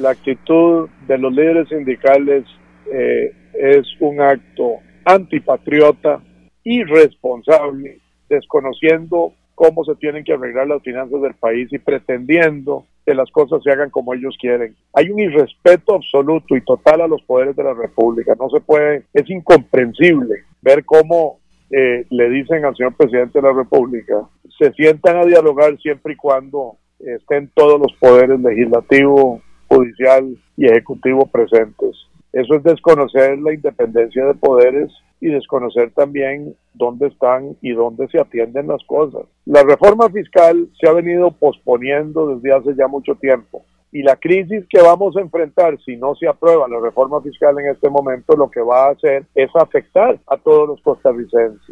la actitud de los líderes sindicales es un acto antipatriota, irresponsable, desconociendo cómo se tienen que arreglar las finanzas del país y pretendiendo que las cosas se hagan como ellos quieren. Hay un irrespeto absoluto y total a los poderes de la República. No se puede, es incomprensible ver cómo le dicen al señor presidente de la República, se sientan a dialogar siempre y cuando estén todos los poderes legislativo, judicial y ejecutivo presentes. Eso es desconocer la independencia de poderes y desconocer también dónde están y dónde se atienden las cosas. La reforma fiscal se ha venido posponiendo desde hace ya mucho tiempo y la crisis que vamos a enfrentar si no se aprueba la reforma fiscal en este momento lo que va a hacer es afectar a todos los costarricenses.